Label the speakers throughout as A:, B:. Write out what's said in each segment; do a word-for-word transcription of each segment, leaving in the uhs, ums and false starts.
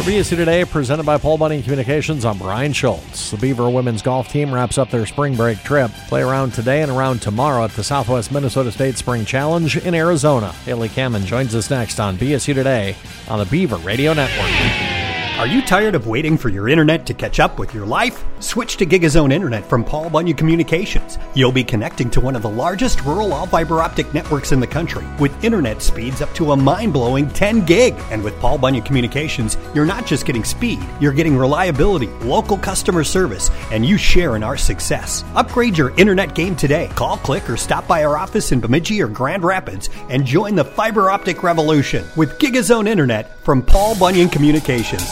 A: B S C Today, presented by Paul Bunyan Communications. I'm Brian Schultz. The Beaver women's golf team wraps up their spring break trip. Play around today and around tomorrow at the Southwest Minnesota State Spring Challenge in Arizona. Haley Kamen joins us next on B S C Today on the Beaver Radio Network.
B: Are you tired of waiting for your internet to catch up with your life? Switch to GigaZone Internet from Paul Bunyan Communications. You'll be connecting to one of the largest rural all-fiber optic networks in the country with internet speeds up to a mind-blowing ten gig. And with Paul Bunyan Communications, you're not just getting speed, you're getting reliability, local customer service, and you share in our success. Upgrade your internet game today. Call, click, or stop by our office in Bemidji or Grand Rapids and join the fiber optic revolution with GigaZone Internet from Paul Bunyan Communications.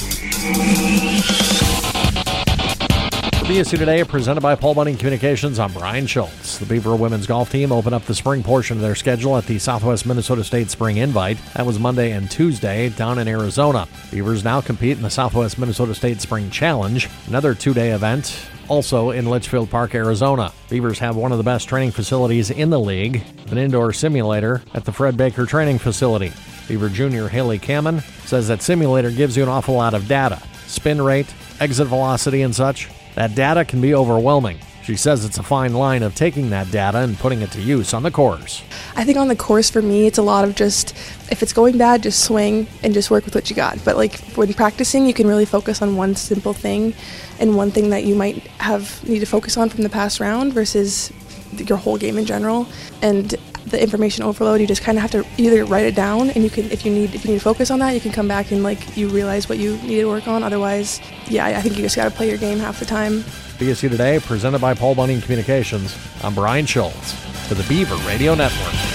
A: For B S C Today, presented by Paul Bunyan Communications, I'm Brian Schultz. The Beaver women's golf team opened up the spring portion of their schedule at the Southwest Minnesota State Spring Invite. That was Monday and Tuesday down in Arizona. Beavers now compete in the Southwest Minnesota State Spring Challenge, another two-day event, also in Litchfield Park, Arizona. Beavers have one of the best training facilities in the league, an indoor simulator at the Fred Baker Training Facility. Beaver junior Haley Kamen says that simulator gives you an awful lot of data, spin rate, exit velocity, and such. That data can be overwhelming. She says it's a fine line of taking that data and putting it to use on the course.
C: I think on the course for me, it's a lot of just, if it's going bad, just swing and just work with what you got. But like when practicing, you can really focus on one simple thing and one thing that you might have need to focus on from the past round versus your whole game in general. And the information overload, you just kind of have to either write it down, and you can, if you need, if you need to focus on that, you can come back and like you realize what you need to work on. Otherwise, yeah, I think you just got to play your game half the time.
A: B S C Today, presented by Paul Bunyan Communications. I'm Brian Schultz for the Beaver Radio Network.